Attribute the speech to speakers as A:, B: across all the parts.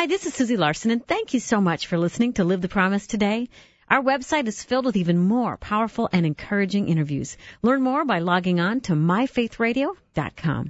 A: Hi, this is Susie Larson, and thank you so much for listening to Live the Promise today. Our website is filled with even more powerful and encouraging interviews. Learn more by logging on to myfaithradio.com.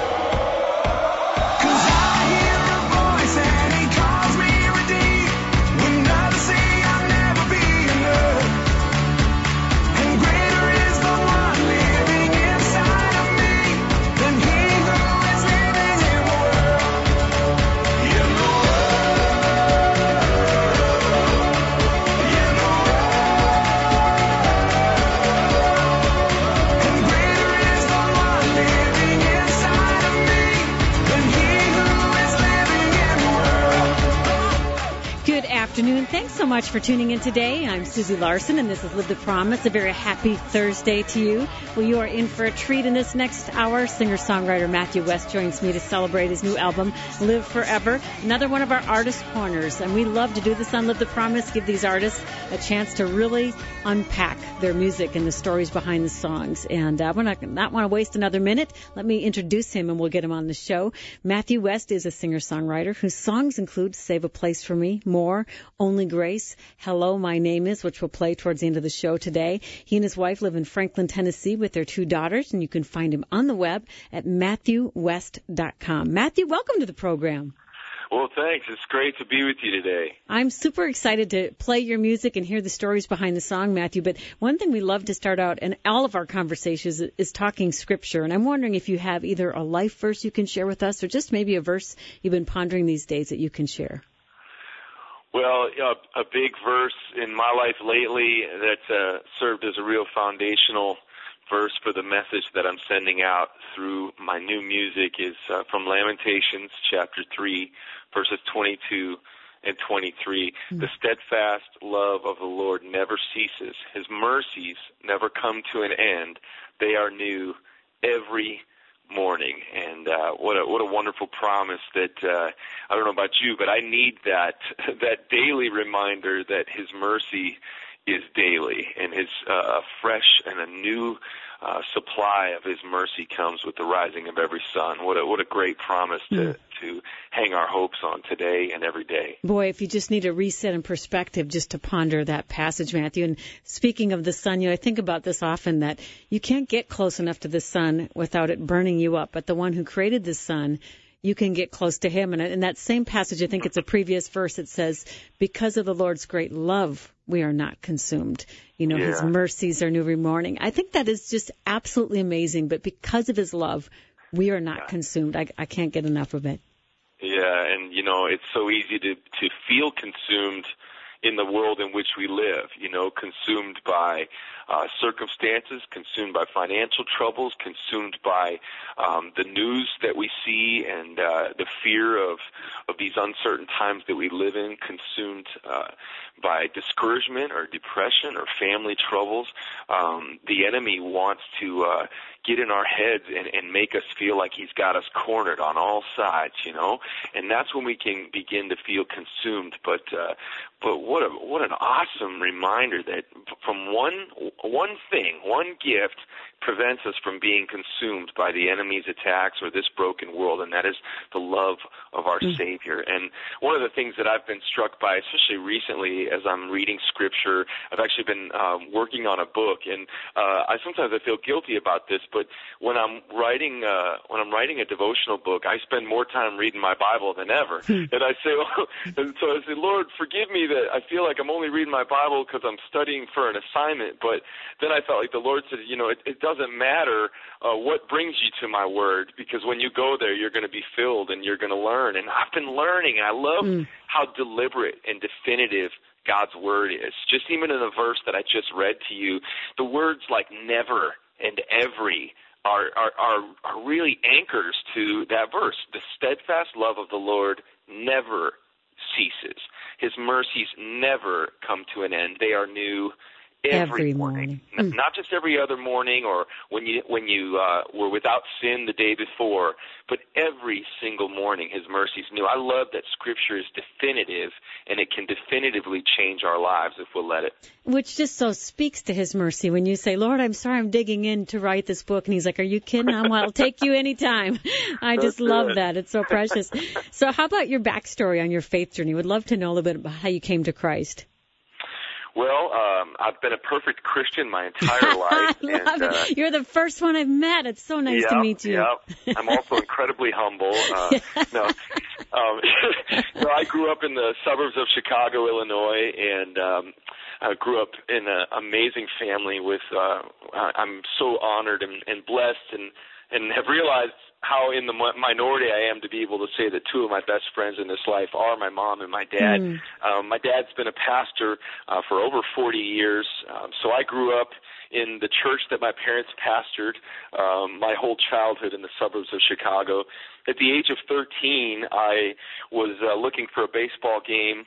A: Afternoon. Thanks so much for tuning in today. I'm Susie Larson, and this is Live the Promise. A very happy Thursday to you. Well, you are in for a treat in this next hour. Singer-songwriter Matthew West joins me to celebrate his new album, Live Forever. Another one of our artist corners, and we love to do this on Live the Promise, give these artists a chance to really unpack their music and the stories behind the songs. And we're not want to waste another minute. Let me introduce him, and we'll get him on the show. Matthew West is a singer-songwriter whose songs include Save a Place for Me, More, Only Grace, Hello, My Name Is, which we'll play towards the end of the show today. He and his wife live in Franklin, Tennessee with their 2 daughters, and you can find him on the web at MatthewWest.com. Matthew, welcome to the program.
B: Well, thanks. It's great to be with you today.
A: I'm super excited to play your music and hear the stories behind the song, Matthew. But one thing we love to start out in all of our conversations is talking Scripture. And I'm wondering if you have either a life verse you can share with us or just maybe a verse you've been pondering these days that you can share.
B: Well, a big verse in my life lately that's served as a real foundational verse for the message that I'm sending out through my new music is from Lamentations chapter 3, verses 22 and 23. The steadfast love of the Lord never ceases. His mercies never come to an end. They are new every morning. And what a wonderful promise that I don't know about you, but I need that daily reminder that His mercy is daily, and His fresh and a new supply of His mercy comes with the rising of every sun. What a great promise to hang our hopes on today and every day.
A: Boy, if you just need a reset in perspective just to ponder that passage, Matthew. And speaking of the sun, I think about this often, that you can't get close enough to the sun without it burning you up. But the one who created the sun, you can get close to Him. And in that same passage, I think it's a previous verse, it says, because of the Lord's great love, we are not consumed. His mercies are new every morning. I think that is just absolutely amazing. But because of His love, we are not consumed. I can't get enough of it.
B: Yeah, and, it's so easy to feel consumed in the world in which we live, consumed by circumstances, consumed by financial troubles, consumed by the news that we see and the fear of these uncertain times that we live in, consumed by discouragement or depression or family troubles. The enemy wants to get in our heads and make us feel like he's got us cornered on all sides, and that's when we can begin to feel consumed. But what an awesome reminder that from one thing, one gift prevents us from being consumed by the enemy's attacks or this broken world, and that is the love of our Savior. And one of the things that I've been struck by, especially recently as I'm reading Scripture, I've actually been working on a book, and sometimes I feel guilty about this, but when I'm writing a devotional book, I spend more time reading my Bible than ever. And I say, and so I say, Lord, forgive me that I feel like I'm only reading my Bible because I'm studying for an assignment. But then I felt like the Lord said, it doesn't matter what brings you to my word, because when you go there, you're going to be filled and you're going to learn. And I've been learning. I love how deliberate and definitive God's word is. Just even in the verse that I just read to you, the words like never and every are really anchors to that verse. The steadfast love of the Lord never ceases. His mercies never come to an end. They are new Every morning. Not just every other morning or when you were without sin the day before, but every single morning his mercies new. I love that Scripture is definitive, and it can definitively change our lives if we'll let it.
A: Which just so speaks to his mercy when you say, Lord, I'm sorry I'm digging in to write this book. And he's like, are you kidding? I'll take you anytime. I just love that. It's so precious. So how about your backstory on your faith journey? Would love to know a little bit about how you came to Christ.
B: Well, I've been a perfect Christian my entire life.
A: You're the first one I've met. It's so nice to meet you.
B: Yeah. I'm also incredibly humble. I grew up in the suburbs of Chicago, Illinois, and I grew up in an amazing family with, I'm so honored and blessed and have realized how in the minority I am to be able to say that two of my best friends in this life are my mom and my dad. My dad's been a pastor for over 40 years, so I grew up in the church that my parents pastored my whole childhood in the suburbs of Chicago. At the age of 13, I was looking for a baseball game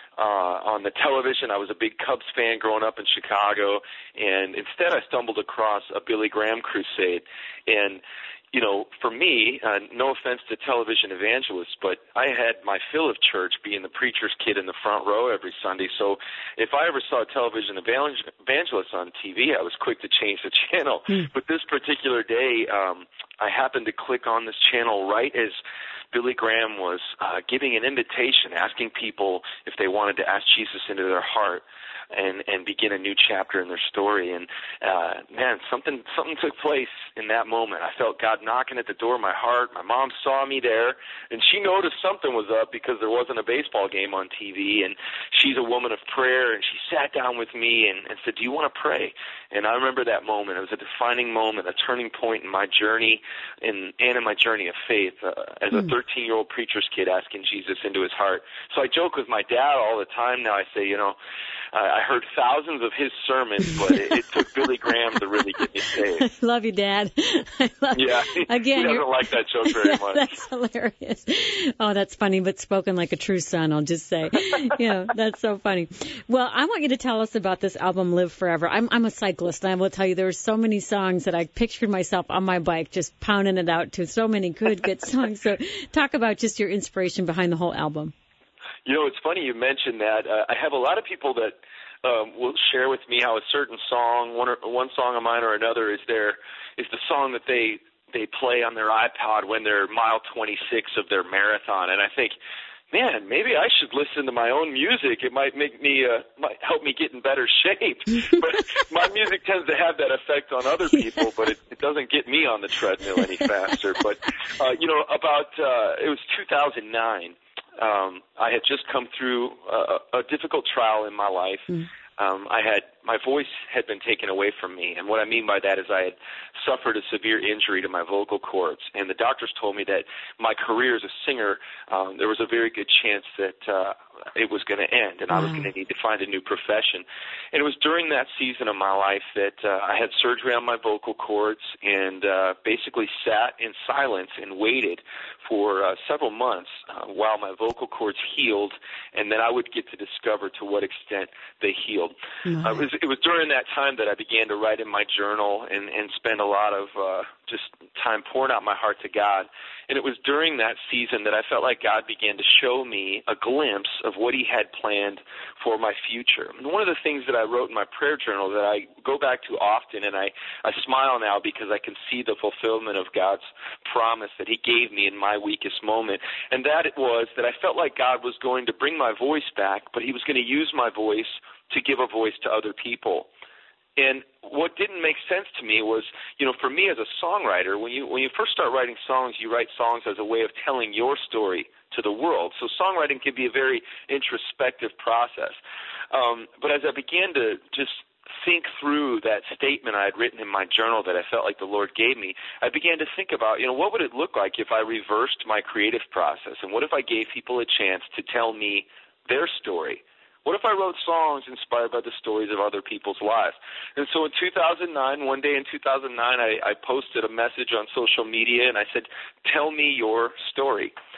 B: on the television. I was a big Cubs fan growing up in Chicago, and instead I stumbled across a Billy Graham crusade. And you know, for me, no offense to television evangelists, but I had my fill of church being the preacher's kid in the front row every Sunday. So if I ever saw a television evangelist on TV, I was quick to change the channel. But this particular day, I happened to click on this channel right as Billy Graham was giving an invitation, asking people if they wanted to ask Jesus into their heart and begin a new chapter in their story. And man, something took place in that moment. I felt God knocking at the door of my heart. My mom saw me there, and she noticed something was up because there wasn't a baseball game on TV. And she's a woman of prayer, and she sat down with me and said, "Do you want to pray?" And I remember that moment. It was a defining moment, a turning point in my journey and in my journey of faith as a 13-year-old preacher's kid asking Jesus into his heart. So I joke with my dad all the time now. I say, you know, I heard thousands of his sermons, but it took Billy Graham to really get me saved.
A: I love you, Dad.
B: Yeah, again, he doesn't like that joke very much.
A: That's hilarious. Oh, that's funny, but spoken like a true son, I'll just say. Yeah, that's so funny. Well, I want you to tell us about this album, Live Forever. I'm a cyclist, and I will tell you there were so many songs that I pictured myself on my bike just pounding it out to. So many good songs. So talk about just your inspiration behind the whole album.
B: You know, it's funny you mentioned that. I have a lot of people that will share with me how a certain song, one song of mine or another, is the song that they play on their iPod when they're mile 26 of their marathon. And I think, man, maybe I should listen to my own music. It might make me, might help me get in better shape. But my music tends to have that effect on other people, but it doesn't get me on the treadmill any faster. But, you know, it was 2009. I had just come through a difficult trial in my life. My voice had been taken away from me, and what I mean by that is I had suffered a severe injury to my vocal cords, and the doctors told me that my career as a singer, there was a very good chance that it was going to end, and I was going to need to find a new profession. And it was during that season of my life that I had surgery on my vocal cords and basically sat in silence and waited for several months while my vocal cords healed, and then I would get to discover to what extent they healed. It was during that time that I began to write in my journal and spend a lot of just time pouring out my heart to God. And it was during that season that I felt like God began to show me a glimpse of what he had planned for my future. And one of the things that I wrote in my prayer journal that I go back to often, and I smile now because I can see the fulfillment of God's promise that he gave me in my weakest moment, and that it was that I felt like God was going to bring my voice back, but he was going to use my voice to give a voice to other people. And what didn't make sense to me was, you know, for me as a songwriter, when you first start writing songs, you write songs as a way of telling your story to the world. So songwriting can be a very introspective process. But as I began to just think through that statement I had written in my journal that I felt like the Lord gave me, I began to think about, you know, what would it look like if I reversed my creative process? And what if I gave people a chance to tell me their story? What if I wrote songs inspired by the stories of other people's lives? And so in 2009, one day in 2009, I posted a message on social media, and I said, tell me your story.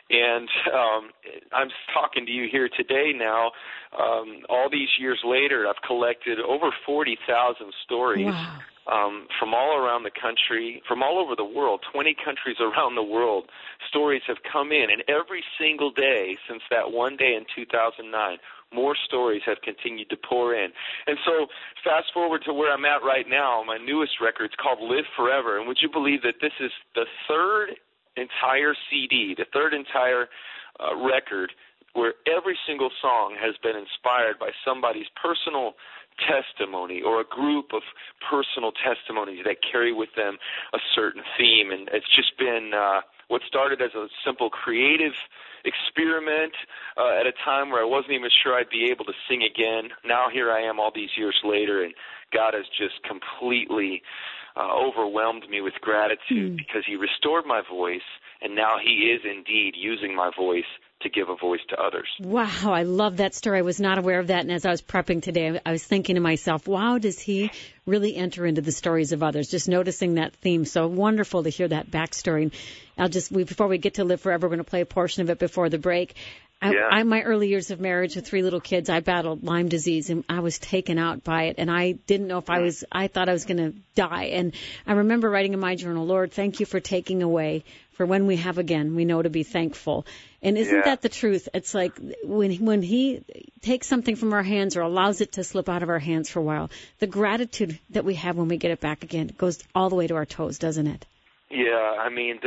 B: And I'm talking to you here today now. All these years later, I've collected over 40,000 stories.
A: Wow.
B: From all around the country, from all over the world, 20 countries around the world, stories have come in. And every single day since that one day in 2009, more stories have continued to pour in. And so fast forward to where I'm at right now, my newest record is called Live Forever. And would you believe that this is the third entire CD, the third entire record where every single song has been inspired by somebody's personal testimony or a group of personal testimonies that carry with them a certain theme. And it's just been what started as a simple creative experiment at a time where I wasn't even sure I'd be able to sing again. Now here I am all these years later, and God has just completely overwhelmed me with gratitude because He restored my voice, and now He is indeed using my voice to give a voice to others.
A: Wow, I love that story. I was not aware of that, and as I was prepping today, I was thinking to myself, wow, does He really enter into the stories of others? Just noticing that theme. So wonderful to hear that backstory. Before we get to Live Forever, we're going to play a portion of it before the break. My early years of marriage with 3 little kids, I battled Lyme disease, and I was taken out by it, and I didn't know if I thought I was going to die. And I remember writing in my journal, Lord, thank you for taking away, for when we have again, we know to be thankful. And isn't that the truth? It's like when He takes something from our hands or allows it to slip out of our hands for a while, the gratitude that we have when we get it back again goes all the way to our toes, doesn't it?
B: Yeah, I mean,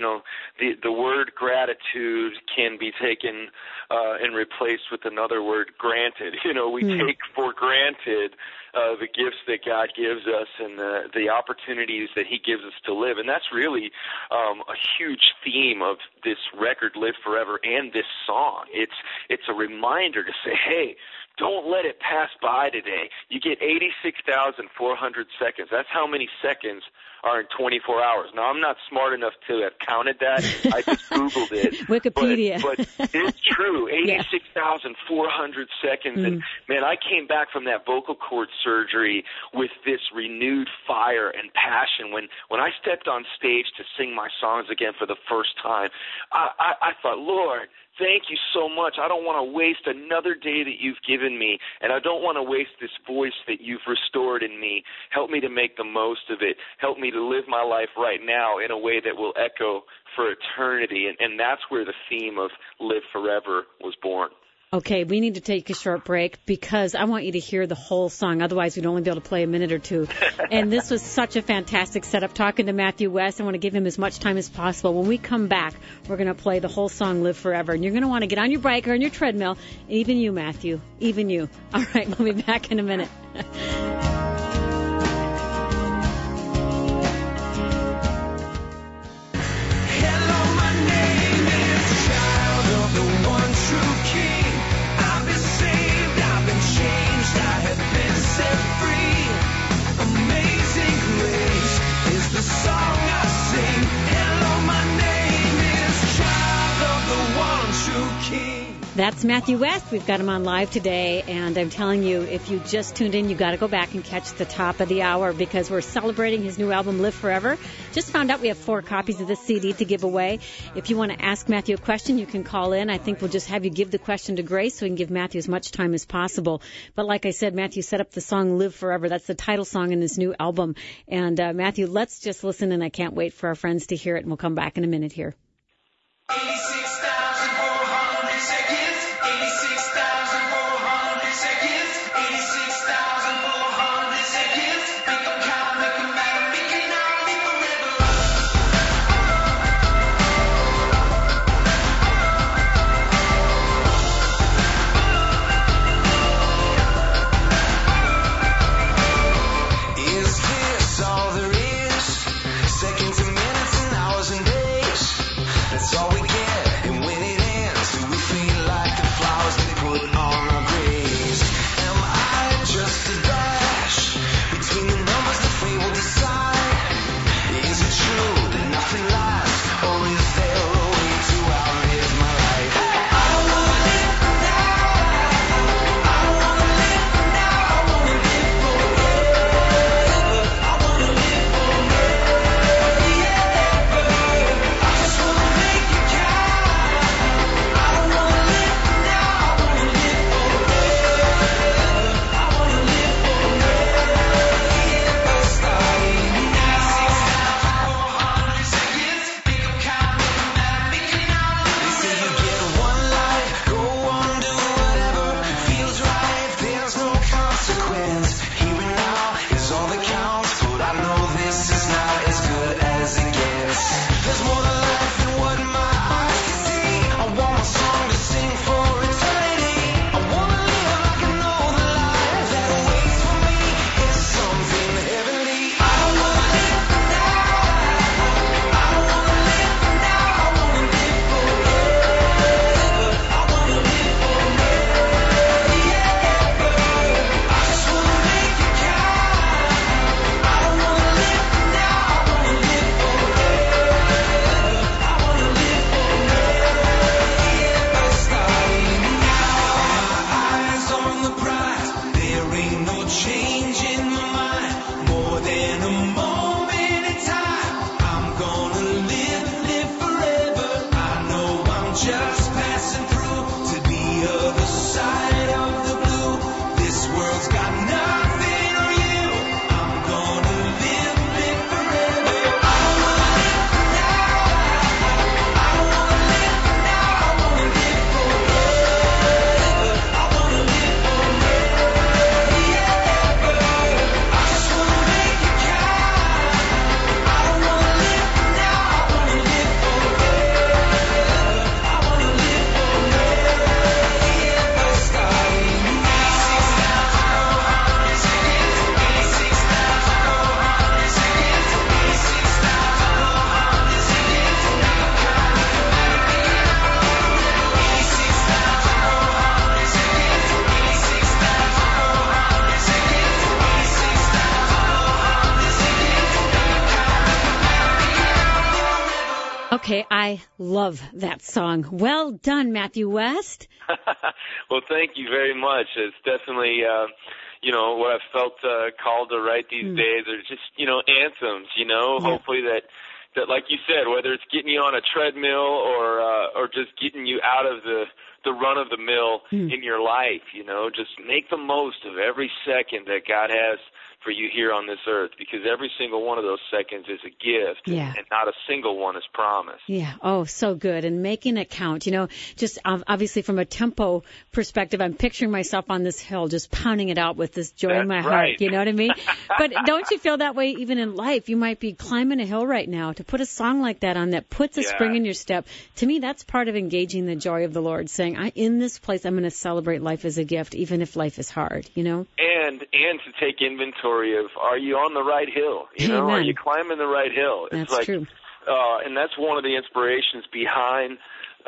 B: the word gratitude can be taken and replaced with another word, granted. We take for granted the gifts that God gives us and the opportunities that He gives us to live. And that's really a huge theme of this record, Live Forever, and this song. It's a reminder to say, hey, don't let it pass by today. You get 86,400 seconds. That's how many seconds are in 24 hours. Now, I'm not smart enough to have counted that. I just Googled it.
A: Wikipedia.
B: But it's true, 86,400 seconds. And, man, I came back from that vocal cord surgery with this renewed fire and passion. When I stepped on stage to sing my songs again for the first time, I thought, Lord, thank you so much. I don't want to waste another day that You've given me, and I don't want to waste this voice that You've restored in me. Help me to make the most of it. Help me to live my life right now in a way that will echo for eternity, and that's where the theme of Live Forever was born.
A: Okay, we need to take a short break because I want you to hear the whole song. Otherwise, we'd only be able to play a minute or two. And this was such a fantastic setup. Talking to Matthew West, I want to give him as much time as possible. When we come back, we're going to play the whole song, Live Forever. And you're going to want to get on your bike or on your treadmill. Even you, Matthew. Even you. All right, we'll be back in a minute. That's Matthew West. We've got him on live today, and I'm telling you, if you just tuned in, you got to go back and catch the top of the hour because we're celebrating his new album, Live Forever. Just found out we have 4 copies of this CD to give away. If you want to ask Matthew a question, you can call in. I think we'll just have you give the question to Grace so we can give Matthew as much time as possible. But like I said, Matthew set up the song Live Forever. That's the title song in his new album. And Matthew, let's just listen, and I can't wait for our friends to hear it, and we'll come back in a minute here.
C: 86,400 seconds, 86,400 seconds, 86,400 seconds. Make them count, make them matter, make it now, live forever. Is this all there is? Seconds and minutes and hours and days. That's all we get.
A: Okay, I love that song. Well done, Matthew West.
B: Well, thank you very much. It's definitely, what I've felt called to write these days are just, anthems, hopefully that, like you said, whether it's getting you on a treadmill or just getting you out of the run of the mill in your life, just make the most of every second that God has for you here on this earth, because every single one of those seconds is a gift, and not a single one is promised.
A: Yeah. Oh, so good. And making it count, just obviously from a tempo perspective, I'm picturing myself on this hill, just pounding it out with this joy in my heart. You know what I mean? But don't you feel that way even in life? You might be climbing a hill right now. To put a song like that on that puts a spring in your step, to me, that's part of engaging the joy of the Lord, saying, in this place, I'm going to celebrate life as a gift, even if life is hard, And
B: to take inventory of, are you on the right hill?
A: Amen.
B: Are you climbing the right hill? It's
A: that's true.
B: And that's one of the inspirations behind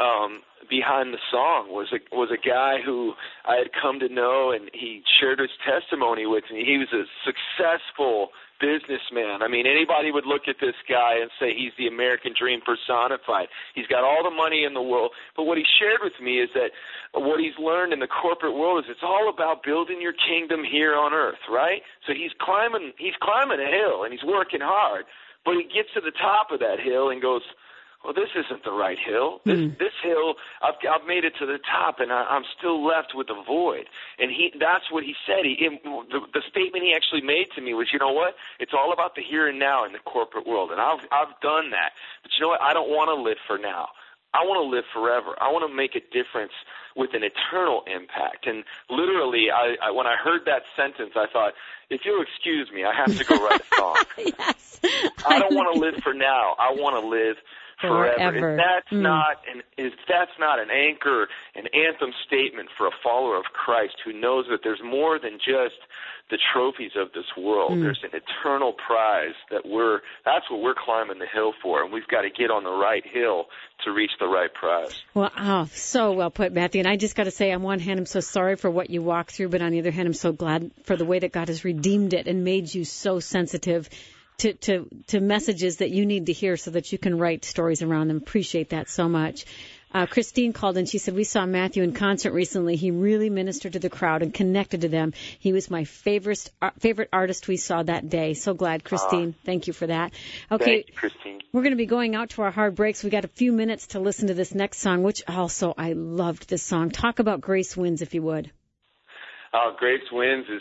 B: the song was a guy who I had come to know, and he shared his testimony with me. He was a successful businessman. I mean, anybody would look at this guy and say he's the American dream personified. He's got all the money in the world. But what he shared with me is that what he's learned in the corporate world is it's all about building your kingdom here on earth, right? So he's climbing a hill, and he's working hard. But he gets to the top of that hill and goes, well, this isn't the right hill. This hill, I've made it to the top, and I'm still left with a void. And that's what he said. The statement he actually made to me was, you know what? It's all about the here and now in the corporate world, and I've done that. But you know what? I don't want to live for now. I want to live forever. I want to make a difference with an eternal impact. And literally, when I heard that sentence, I thought, if you'll excuse me, I have to go write a song.
A: Yes.
B: I don't want to live for now. I want to live forever. If that's not an anchor, an anthem statement for a follower of Christ who knows that there's more than just the trophies of this world. There's an eternal prize that's what we're climbing the hill for, and we've got to get on the right hill to reach the right prize.
A: Well, so well put, Matthew. And I just got to say, on one hand, I'm so sorry for what you walked through, but on the other hand, I'm so glad for the way that God has redeemed it and made you so sensitive to messages that you need to hear so that you can write stories around them. Appreciate that so much. Christine called and she said, we saw Matthew in concert recently. He really ministered to the crowd and connected to them. He was my favorite artist we saw that day. So glad, Christine. Thank you for that. Okay,
B: thank you, Christine.
A: We're going to be going out to our hard breaks. We got a few minutes to listen to this next song, which also I loved this song. Talk about Grace Wins, if you would.
B: Grace Wins is,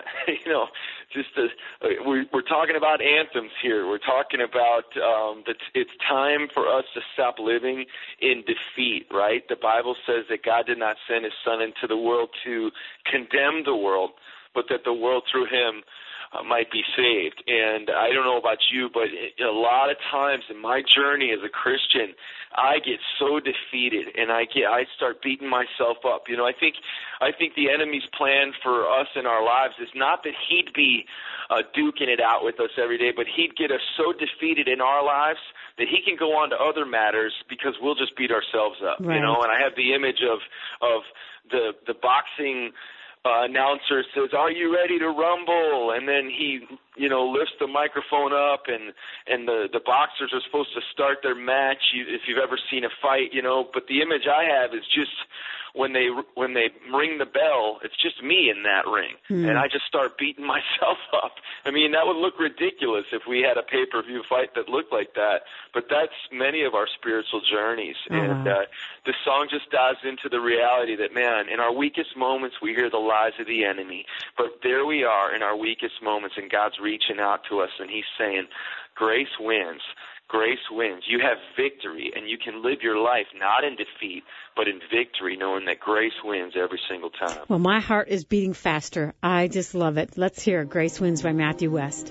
B: we're talking about anthems here. We're talking about it's time for us to stop living in defeat, right? The Bible says that God did not send his son into the world to condemn the world, but that the world through him might be saved. And I don't know about you, but a lot of times in my journey as a Christian, I get so defeated, and I start beating myself up. I think the enemy's plan for us in our lives is not that he'd be duking it out with us every day, but he'd get us so defeated in our lives that he can go on to other matters because we'll just beat ourselves up.
A: Right.
B: And I have the image of the boxing announcer says, "Are you ready to rumble?" And then he, lifts the microphone up, and the boxers are supposed to start their match. If you've ever seen a fight, But the image I have is just when they ring the bell, it's just me in that ring, and I just start beating myself up. I mean, that would look ridiculous if we had a pay-per-view fight that looked like that. But that's many of our spiritual journeys, and the song just dives into the reality that, man, in our weakest moments we hear the lies of the enemy, but there we are in our weakest moments, and God's reaching out to us, and he's saying, grace wins. Grace wins. You have victory, and you can live your life not in defeat, but in victory, knowing that grace wins every single time.
A: Well, my heart is beating faster. I just love it. Let's hear Grace Wins by Matthew West.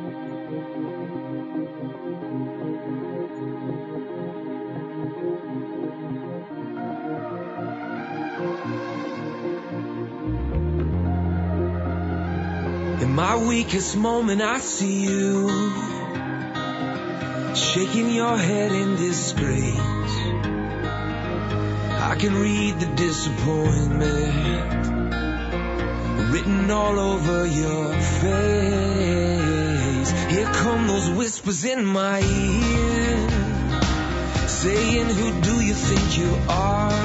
D: In my weakest moment, I see you shaking your head in disgrace. I can read the disappointment written all over your face. Here come those whispers in my ear, saying, who do you think you are?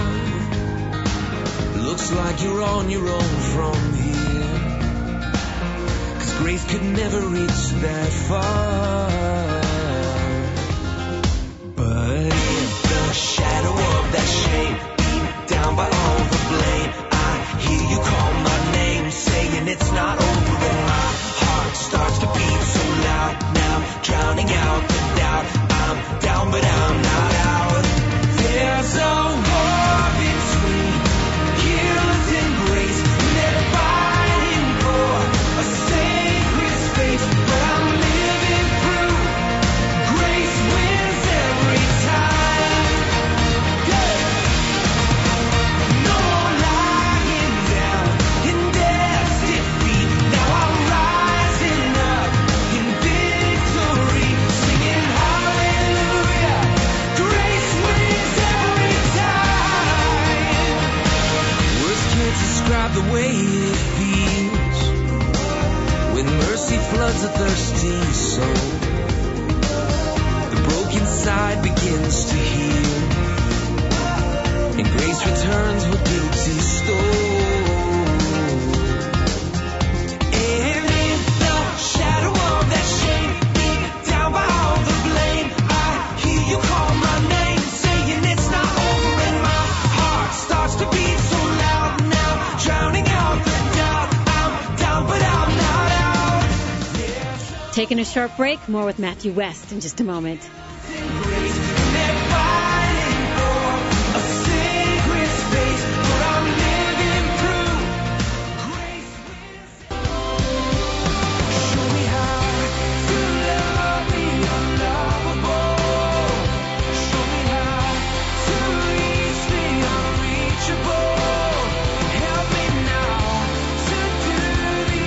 D: Looks like you're on your own from here, 'cause grace could never reach that far. But if the shadow of that shame beat down by all the blame, I hear you call my name, saying it's not over, and my heart starts to beat so loud now, drowning out the doubt. I'm down but I'm not out. There's a war between guilt and grace, and they're fighting for a sacred space, but I'm living through. Grace wins every time. Yeah. No more lying down in death's defeat. Now I'm rising up in victory, singing hallelujah. Grace wins every time. Words can't describe the way it feels when mercy floods a thirsty soul. The broken side begins to heal, and grace returns what guilty stole. And in the shadow of that shame, beat down by all the blame, I hear you call my name, saying it's not over, and my heart starts to beat so loud now, drowning out the doubt. I'm down but I'm not out.
A: Taking a short break, more with Matthew West in just a moment.
D: Grace, they're fighting for a sacred space, but I'm living through. Grace wins. Show me how to love the unlovable. Show me how to reach the unreachable. Help me now to do the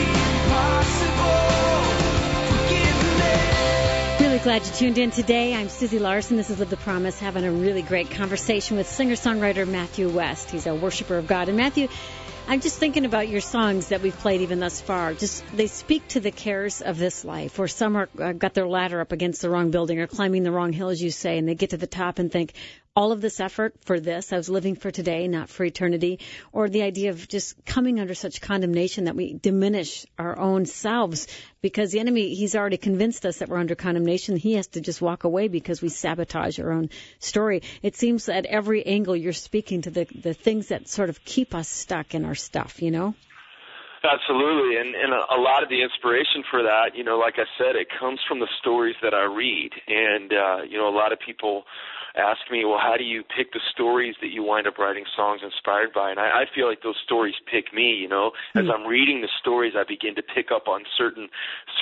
D: impossible. Forgive me.
A: Really glad you tuned in today. I'm Susie Larson. This is Live the Promise, having a really great conversation with singer-songwriter Matthew West. He's a worshiper of God. And Matthew, I'm just thinking about your songs that we've played even thus far. Just they speak to the cares of this life, or some are got their ladder up against the wrong building or climbing the wrong hill, as you say, and they get to the top and think, all of this effort for this, I was living for today, not for eternity, or the idea of just coming under such condemnation that we diminish our own selves because the enemy, he's already convinced us that we're under condemnation. He has to just walk away because we sabotage our own story. It seems at every angle you're speaking to the things that sort of keep us stuck in our stuff, you know?
B: Absolutely, and a lot of the inspiration for that, you know, like I said, it comes from the stories that I read, and you know, a lot of people ask me, well, how do you pick the stories that you wind up writing songs inspired by? And I feel like those stories pick me, you know. As I'm reading the stories, I begin to pick up on certain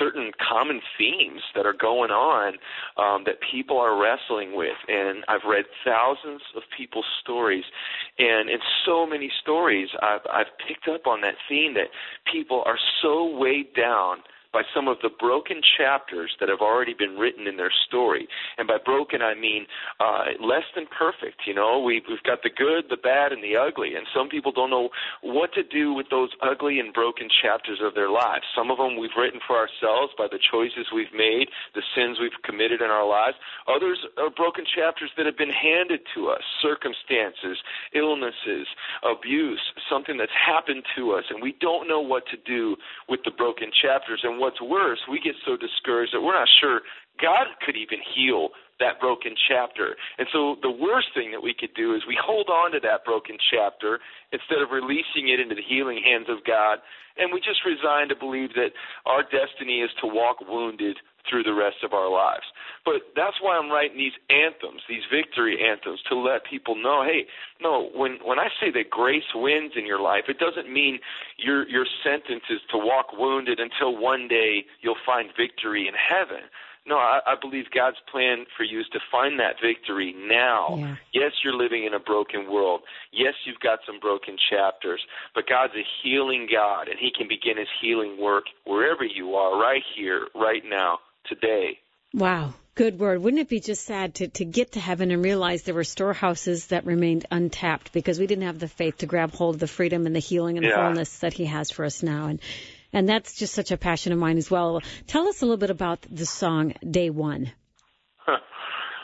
B: common themes that are going on that people are wrestling with. And I've read thousands of people's stories, and in so many stories, I've picked up on that theme that people are so weighed down by some of the broken chapters that have already been written in their story. And by broken, I mean less than perfect. You know, we've got the good, the bad, and the ugly. And some people don't know what to do with those ugly and broken chapters of their lives. Some of them we've written for ourselves by the choices we've made, the sins we've committed in our lives. Others are broken chapters that have been handed to us, circumstances, illnesses, abuse, something that's happened to us, and we don't know what to do with the broken chapters. And what's worse, we get so discouraged that we're not sure God could even heal that broken chapter. And so the worst thing that we could do is we hold on to that broken chapter instead of releasing it into the healing hands of God, and we just resign to believe that our destiny is to walk wounded through the rest of our lives. But that's why I'm writing these anthems, these victory anthems, to let people know, hey, no, when I say that grace wins in your life, it doesn't mean your sentence is to walk wounded until one day you'll find victory in heaven. No, I believe God's plan for you is to find that victory now. Yeah. Yes, you're living in a broken world. Yes, you've got some broken chapters, but God's a healing God, and he can begin his healing work wherever you are, right here, right now, today.
A: Wow. Good word. Wouldn't it be just sad to get to heaven and realize there were storehouses that remained untapped because we didn't have the faith to grab hold of the freedom and the healing and the wholeness that he has for us now. And that's just such a passion of mine as well. Tell us a little bit about the song Day One.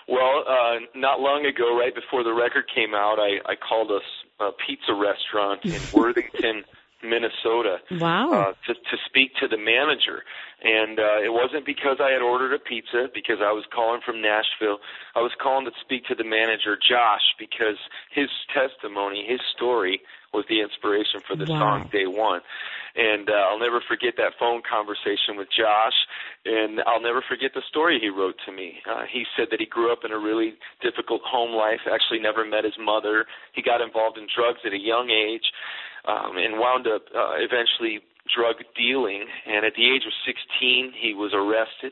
B: Well, not long ago, right before the record came out, I called a pizza restaurant in Worthington, Minnesota,
A: Wow.
B: to speak to the manager. And it wasn't because I had ordered a pizza, because I was calling from Nashville. I was calling to speak to the manager, Josh, because his testimony, his story, was the inspiration for the song Day One. And I'll never forget that phone conversation with Josh, and I'll never forget the story he wrote to me. He said that he grew up in a really difficult home life, actually never met his mother. He got involved in drugs at a young age, and wound up eventually drug dealing. And at the age of 16, he was arrested,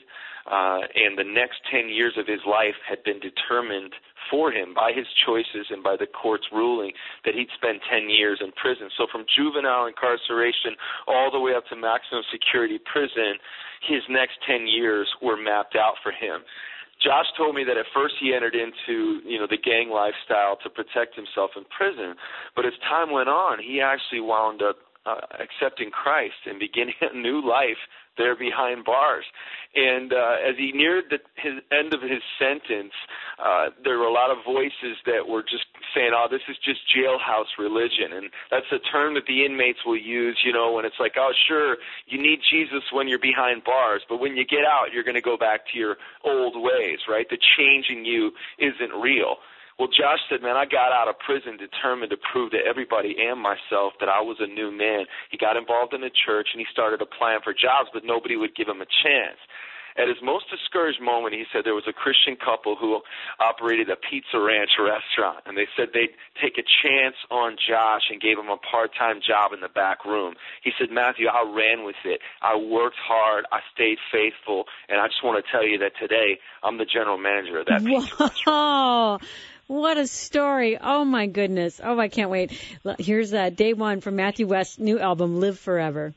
B: and the next 10 years of his life had been determined for him by his choices and by the court's ruling that he'd spend 10 years in prison. So from juvenile incarceration all the way up to maximum security prison, his next 10 years were mapped out for him. Josh told me that at first he entered into, the gang lifestyle to protect himself in prison, but as time went on, he actually wound up accepting Christ and beginning a new life there behind bars. And as he neared his end of his sentence, there were a lot of voices that were just saying, oh, this is just jailhouse religion. And that's a term that the inmates will use, when it's like, oh, sure, you need Jesus when you're behind bars, but when you get out, you're going to go back to your old ways, right? The change in you isn't real. Well, Josh said, man, I got out of prison determined to prove to everybody and myself that I was a new man. He got involved in the church, and he started applying for jobs, but nobody would give him a chance. At his most discouraged moment, he said there was a Christian couple who operated a Pizza Ranch restaurant, and they said they'd take a chance on Josh and gave him a part-time job in the back room. He said, Matthew, I ran with it. I worked hard. I stayed faithful, and I just want to tell you that today I'm the general manager of that pizza restaurant.
A: What a story. Oh, my goodness. Oh, I can't wait. Here's Day One from Matthew West's new album, Live Forever.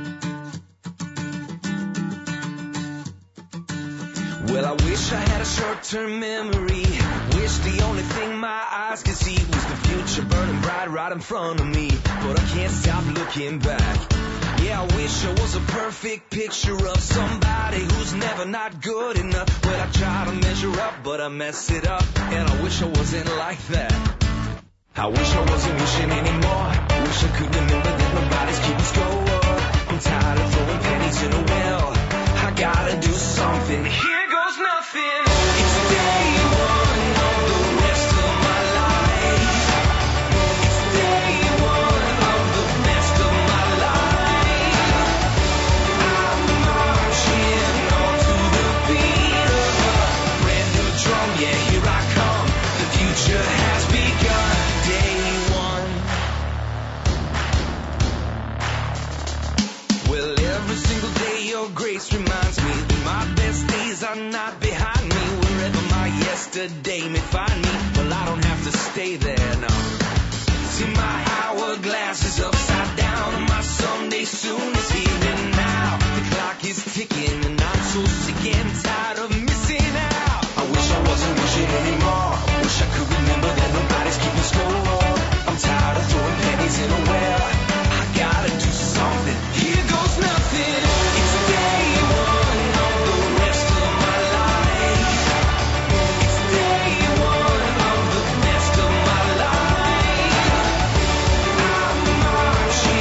D: Well, I wish I had a short-term memory. Wish the only thing my eyes could see was the future burning bright right in front of me. But I can't stop looking back. Yeah, I wish I was a perfect picture of somebody who's never not good enough. Well, I try to measure up, but I mess it up. And I wish I wasn't like that. I wish I wasn't wishing anymore. Wish I could remember that nobody's keeping score. I'm tired of throwing pennies in a well. I gotta do something. Here goes nothing. It's day one of the rest of my life. It's day one of the best of my life. I'm marching on to the beat of a brand new drum. Yeah, here I come. The future has begun. Day one. Well, every single day your grace reminds me that my best days are not behind me. Wherever my yesterday may find me, well, I don't have to stay there, no. See, my hourglass is upside down, and my someday soon is here and now. The clock is ticking, and I'm so sick and tired of missing out. I wish I wasn't wishing anymore. Wish I could remember that nobody's keeping score. I'm tired of throwing pennies in a well. I gotta do something. Here goes nothing. It's day one of the rest of my life. It's day one of the best of my life. I'm marching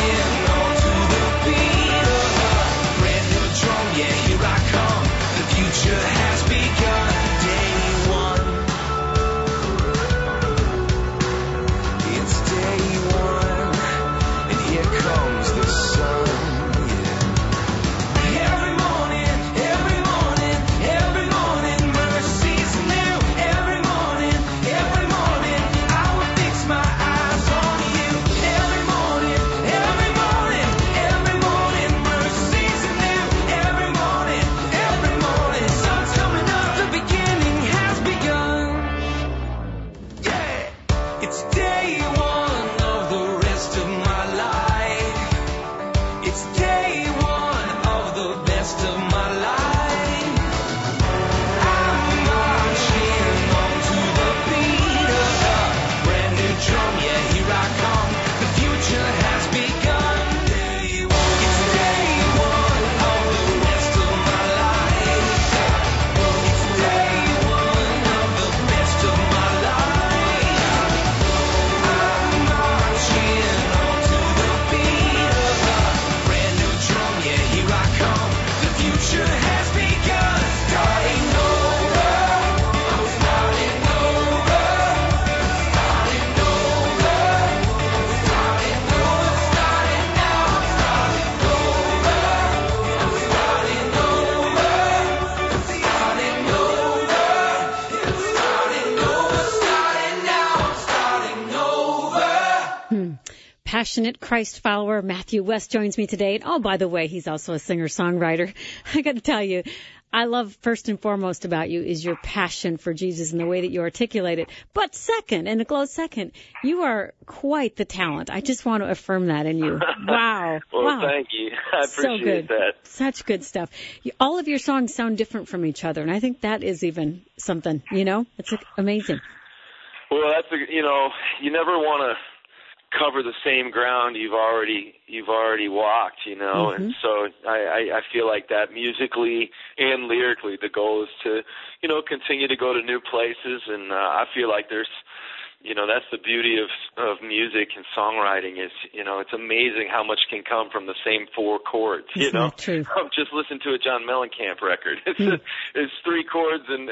A: passionate Christ follower Matthew West joins me today. And, oh, by the way, he's also a singer-songwriter. I got to tell you, I love first and foremost about you is your passion for Jesus and the way that you articulate it. But second, and a close second, you are quite the talent. I just want to affirm that in you. Wow.
B: Well,
A: wow.
B: Thank you. I appreciate that.
A: Such good stuff. All of your songs sound different from each other, and I think that is even something, you know? It's amazing.
B: Well, you never want to cover the same ground you've already walked, you know,
A: Mm-hmm.
B: and so I feel like that musically and lyrically, the goal is to, you know, continue to go to new places, and I feel like there's, you know, that's the beauty of music and songwriting is, you know, it's amazing how much can come from the same four chords, you
A: Isn't
B: know.
A: that true?
B: Just listen to a John Mellencamp record. It's three chords and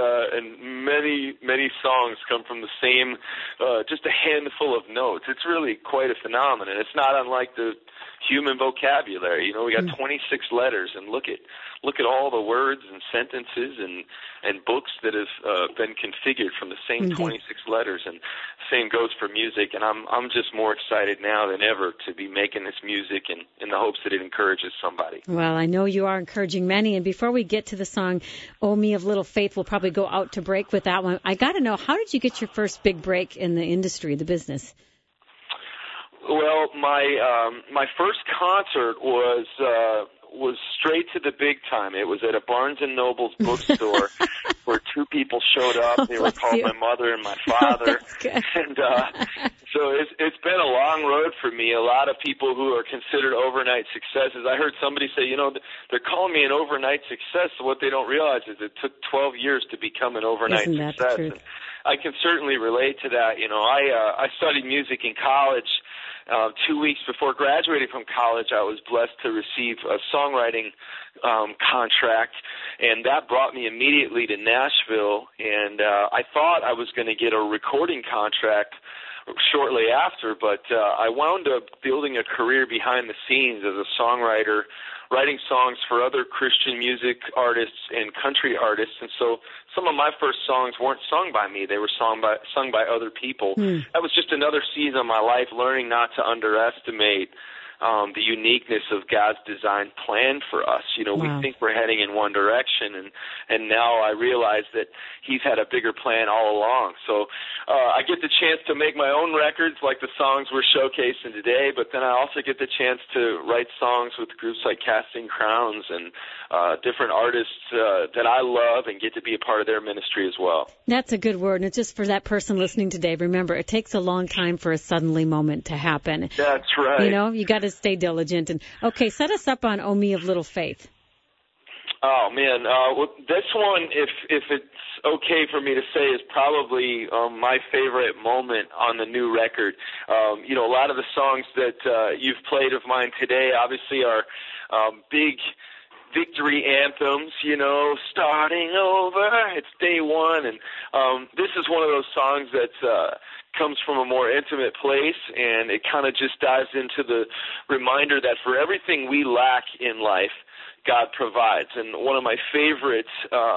B: many songs come from the same, just a handful of notes. It's really quite a phenomenon. It's not unlike the human vocabulary. You know, we got 26 letters, and look at all the words and sentences and books that have been configured from the same 26 letters. And same goes for music. And I'm just more excited now than ever to be making this music and in the hopes that it encourages somebody.
A: Well, I know you are encouraging many. And before we get to the song, "Oh Me of Little Faith," we'll probably go out to break with that one. I got to know, how did you get your first big break in the industry, the business?
B: Well, my first concert was straight to the big time. It was at a Barnes and Noble's bookstore where two people showed up. They were called my mother and my father. And so it's been a long road for me. A lot of people who are considered overnight successes. I heard somebody say, you know, they're calling me an overnight success. So what they don't realize is it took 12 years to become an overnight
A: Isn't that
B: success.
A: the truth?
B: And I can certainly relate to that. You know, I studied music in college. 2 weeks before graduating from college, I was blessed to receive a songwriting contract, and that brought me immediately to Nashville. And I thought I was going to get a recording contract shortly after, but I wound up building a career behind the scenes as a songwriter, writing songs for other Christian music artists and country artists. And so some of my first songs weren't sung by me. They were sung by other people. That was just another season of my life, learning not to underestimate the uniqueness of God's design plan for us. You know, we think we're heading in one direction, and now I realize that He's had a bigger plan all along. So I get the chance to make my own records like the songs we're showcasing today, but then I also get the chance to write songs with groups like Casting Crowns and different artists that I love and get to be a part of their ministry as well.
A: That's a good word. And it's just for that person listening today, remember, it takes a long time for a suddenly moment to happen.
B: That's right.
A: You know, you got to stay diligent. And okay, set us up on "Oh Me of Little Faith."
B: Oh man, well, this one, if it's okay for me to say, is probably my favorite moment on the new record. You know, a lot of the songs that you've played of mine today, obviously, are big victory anthems, you know, starting over, it's day one, and this is one of those songs that comes from a more intimate place, and it kind of just dives into the reminder that for everything we lack in life, God provides. And one of my favorite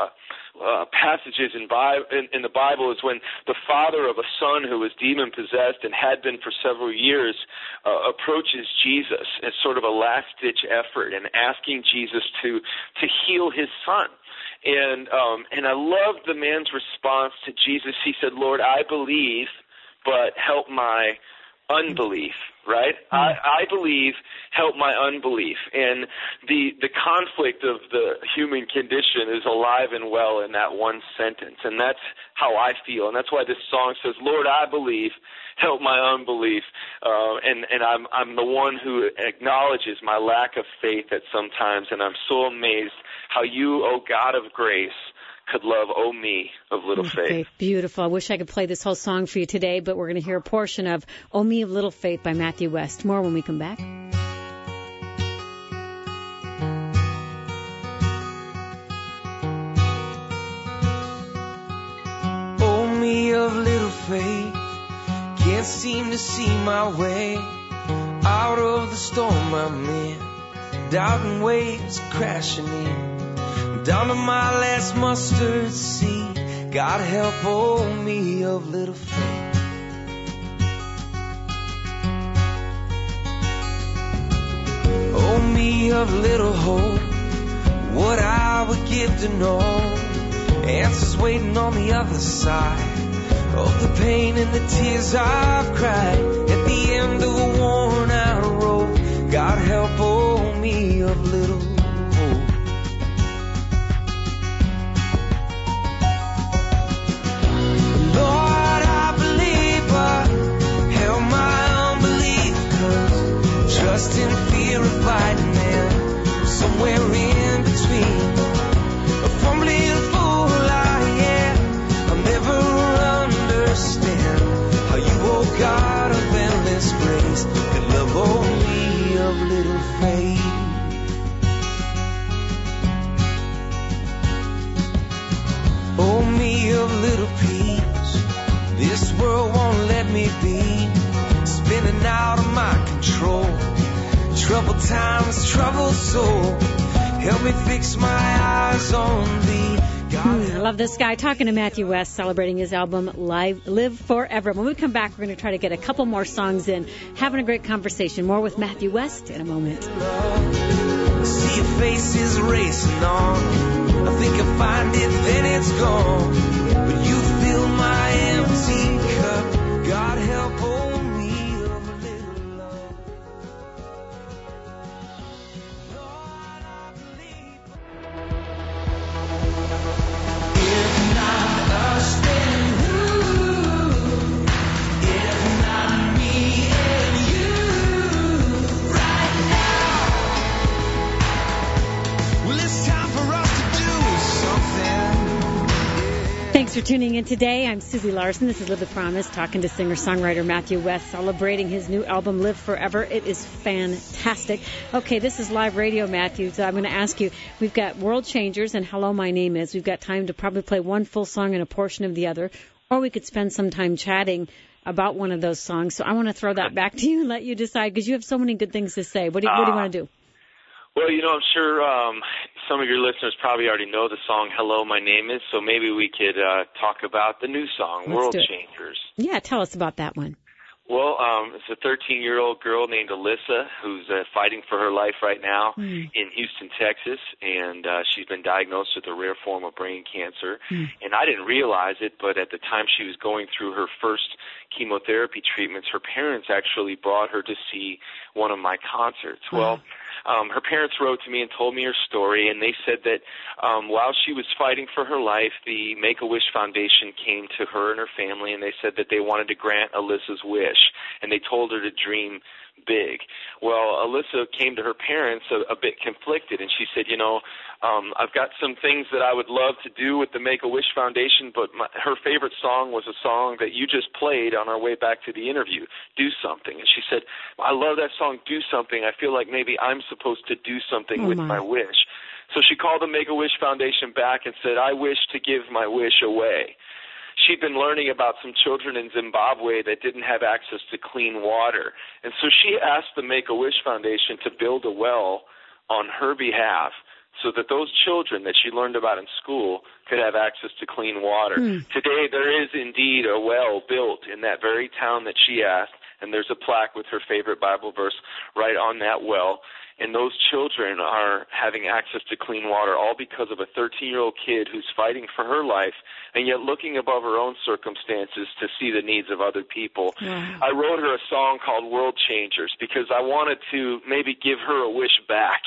B: passages in the Bible is when the father of a son who was demon-possessed and had been for several years approaches Jesus as sort of a last-ditch effort and asking Jesus to heal his son. And I loved the man's response to Jesus. He said, "Lord, I believe, but help my unbelief," right? I believe, help my unbelief. And the conflict of the human condition is alive and well in that one sentence. And that's how I feel. And that's why this song says, "Lord, I believe, help my unbelief." And I'm the one who acknowledges my lack of faith at sometimes. And I'm so amazed how you, O God of grace, could love, oh me, of little faith.
A: Beautiful. I wish I could play this whole song for you today, but we're going to hear a portion of "Oh Me of Little Faith" by Matthew West. More when we come back.
D: Oh me of little faith, can't seem to see my way out of the storm I'm in. Doubting waves crashing in. Down to my last mustard seed. God help, oh me of little faith. me of little hope, what I would give to know. Answers waiting on the other side of the pain and the tears I've cried. At the end of a worn out road, God help, oh, me of little hope. Lord, I believe, but help my unbelief, 'cause trust and fear are fighting there, somewhere in between. A fumbling fool I am, I'll never understand how you, oh God of endless grace, can love only of little faith. Oh, me of little peace, this world won't let me be, spinning out of my control. Troubled times, troubled soul, help me fix my eyes on thee.
A: I love this guy. Talking to Matthew West, celebrating his album Live Forever. When we come back, we're going to try to get a couple more songs in. Having a great conversation. More with Matthew West in a moment.
D: See your faces racing on, I think I find it, then it's gone. But you fill my empty cup, God help, oh, me of a little love. Lord, I believe. If not us, then who? If not me and you, right now. Well, it's time for us to do something.
A: Thanks for tuning in today. I'm Susie Larson. This is Live the Promise, talking to singer-songwriter Matthew West, celebrating his new album, Live Forever. It is fantastic. Okay, this is live radio, Matthew, so I'm going to ask you, we've got World Changers and Hello, My Name Is. We've got time to probably play one full song and a portion of the other, or we could spend some time chatting about one of those songs. So I want to throw that back to you and let you decide, because you have so many good things to say. What do you want to do?
B: Well, you know, I'm sure some of your listeners probably already know the song Hello, My Name Is, so maybe we could talk about the new song,
A: Let's
B: World
A: do it.
B: Changers.
A: Yeah, tell us about that one.
B: Well, it's a 13-year-old girl named Alyssa who's fighting for her life right now in Houston, Texas, and she's been diagnosed with a rare form of brain cancer. And I didn't realize it, but at the time she was going through her first chemotherapy treatments, her parents actually brought her to see one of my concerts. Well, her parents wrote to me and told me her story, and they said that while she was fighting for her life, the Make-A-Wish Foundation came to her and her family, and they said that they wanted to grant Alyssa's wish, and they told her to dream big. Well, Alyssa came to her parents a bit conflicted, and she said, you know, I've got some things that I would love to do with the Make-A-Wish Foundation, but her favorite song was a song that you just played on our way back to the interview, Do Something. And she said, I love that song, Do Something. I feel like maybe I'm supposed to do something with my wish. So she called the Make-A-Wish Foundation back and said, I wish to give my wish away. She'd been learning about some children in Zimbabwe that didn't have access to clean water. And so she asked the Make-A-Wish Foundation to build a well on her behalf so that those children that she learned about in school could have access to clean water. Today, there is indeed a well built in that very town that she asked, and there's a plaque with her favorite Bible verse right on that well. And those children are having access to clean water all because of a 13-year-old kid who's fighting for her life and yet looking above her own circumstances to see the needs of other people. I wrote her a song called World Changers because I wanted to maybe give her a wish back,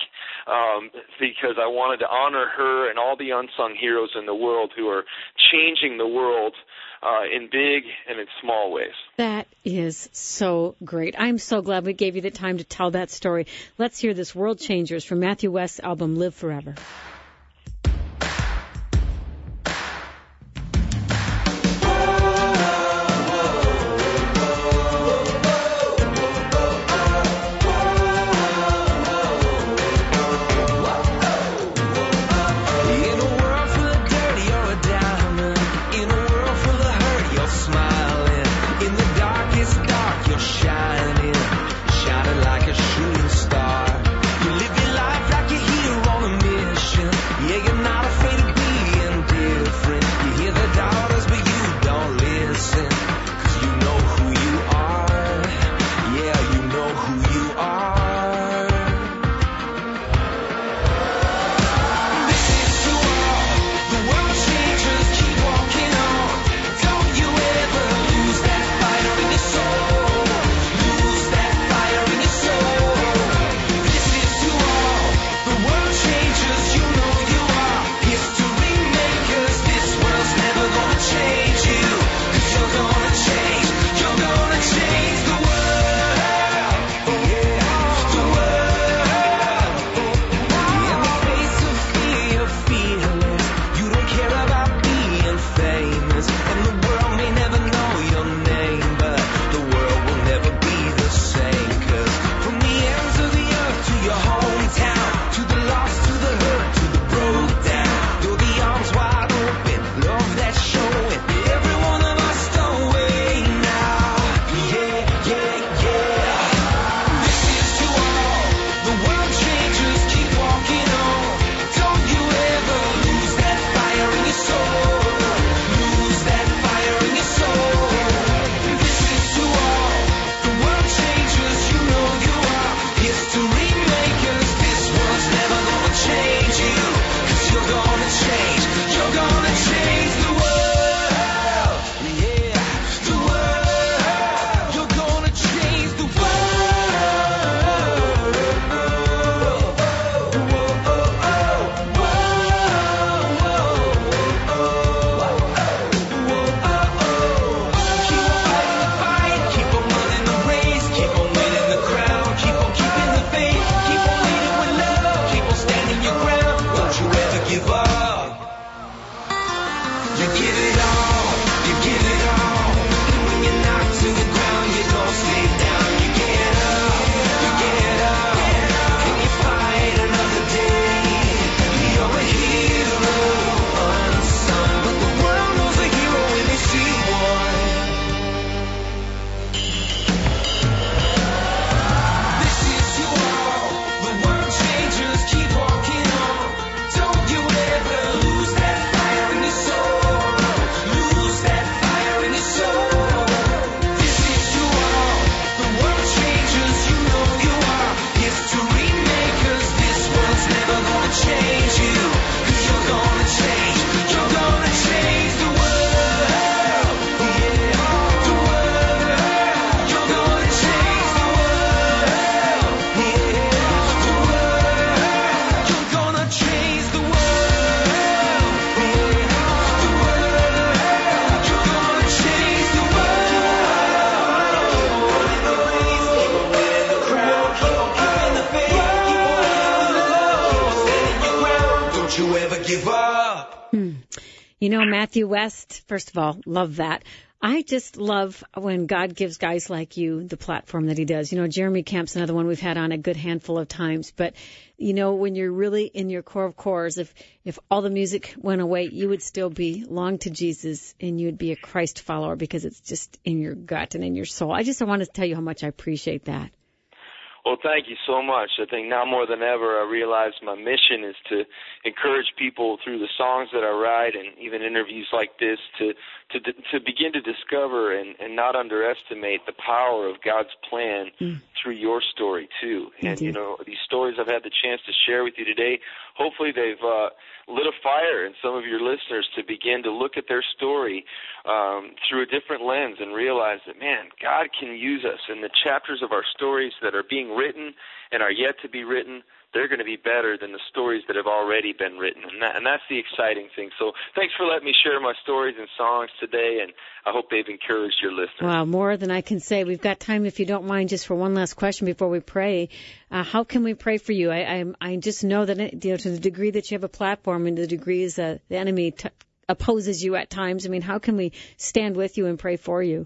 B: because I wanted to honor her and all the unsung heroes in the world who are changing the world in big and in small ways.
A: That is so great. I'm so glad we gave you the time to tell that story. Let's hear this World Changers from Matthew West's album Live Forever.
D: Shining like a shooting star. You live your life like a hero on a mission. give up.
A: You know, Matthew West, first of all, love that. I just love when God gives guys like you the platform that he does. You know, Jeremy Camp's another one we've had on a good handful of times. But, you know, when you're really in your core of cores, if all the music went away, you would still belong to Jesus and you would be a Christ follower because it's just in your gut and in your soul. I want to tell you how much I appreciate that.
B: Well, thank you so much. I think now more than ever, I realize my mission is to encourage people through the songs that I write and even interviews like this to begin to discover and not underestimate the power of God's plan through your story, too. And, you know, these stories I've had the chance to share with you today, hopefully they've lit a fire in some of your listeners to begin to look at their story through a different lens and realize that, man, God can use us. And the chapters of our stories that are being written and are yet to be written, they're going to be better than the stories that have already been written. And that's the exciting thing. So thanks for letting me share my stories and songs today, and I hope they've encouraged your listeners.
A: Wow, more than I can say. We've got time, if you don't mind, just for one last question before we pray. How can we pray for you? I just know that, you know, to the degree that you have a platform and to the degrees the enemy opposes you at times, I mean, how can we stand with you and pray for you?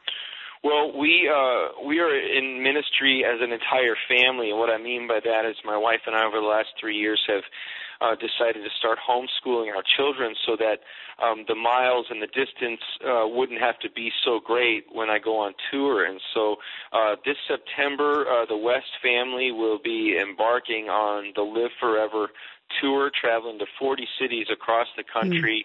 B: Well, we are in ministry as an entire family, and what I mean by that is my wife and I over the last 3 years have decided to start homeschooling our children so that the miles and the distance wouldn't have to be so great when I go on tour. And so this September, the West family will be embarking on the Live Forever tour, traveling to 40 cities across the country.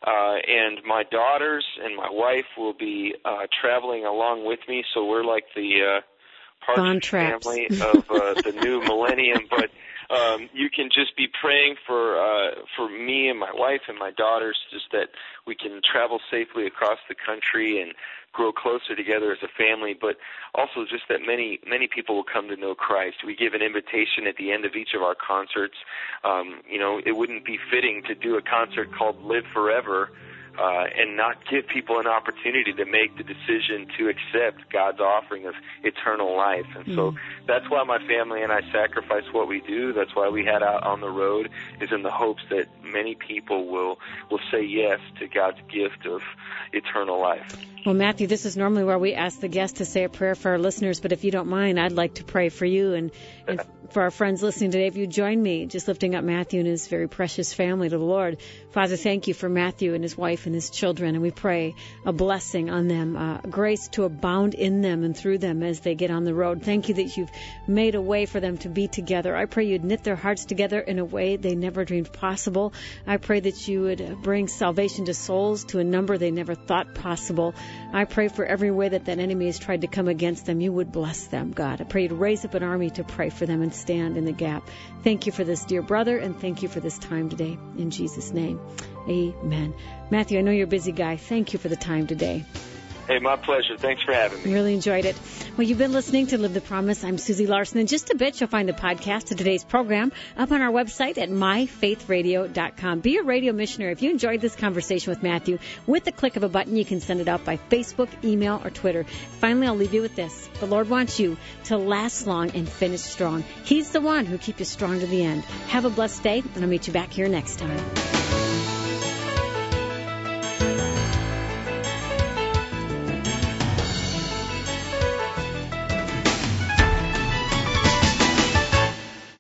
B: And my daughters and my wife will be traveling along with me, so we're like the Partridge family of the new millennium. But you can just be praying for me and my wife and my daughters, just that we can travel safely across the country and grow closer together as a family, but also just that many people will come to know Christ. We give an invitation at the end of each of our concerts. You know, it wouldn't be fitting to do a concert called Live Forever and not give people an opportunity to make the decision to accept God's offering of eternal life. And so that's why my family and I sacrifice what we do. That's why we head out on the road, is in the hopes that many people will say yes to God's gift of eternal life.
A: Well, Matthew, this is normally where we ask the guests to say a prayer for our listeners, but if you don't mind, I'd like to pray for you and for our friends listening today. If you join me, just lifting up Matthew and his very precious family to the Lord. Father, thank you for Matthew and his wife and his children, and we pray a blessing on them, grace to abound in them and through them as they get on the road. Thank you that you've made a way for them to be together. I pray you'd knit their hearts together in a way they never dreamed possible. I pray that you would bring salvation to souls to a number they never thought possible. I pray for every way that enemy has tried to come against them, you would bless them, God. I pray you'd raise up an army to pray for them and stand in the gap. Thank you for this, dear brother, and thank you for this time today. In Jesus' name, amen. Matthew, I know you're a busy guy. Thank you for the time today.
B: Hey, my pleasure. Thanks for having me.
A: Really enjoyed it. Well, you've been listening to Live the Promise. I'm Susie Larson. In just a bit, you'll find the podcast of today's program up on our website at myfaithradio.com. Be a radio missionary. If you enjoyed this conversation with Matthew, with the click of a button, you can send it out by Facebook, email, or Twitter. Finally, I'll leave you with this. The Lord wants you to last long and finish strong. He's the one who keeps you strong to the end. Have a blessed day, and I'll meet you back here next time.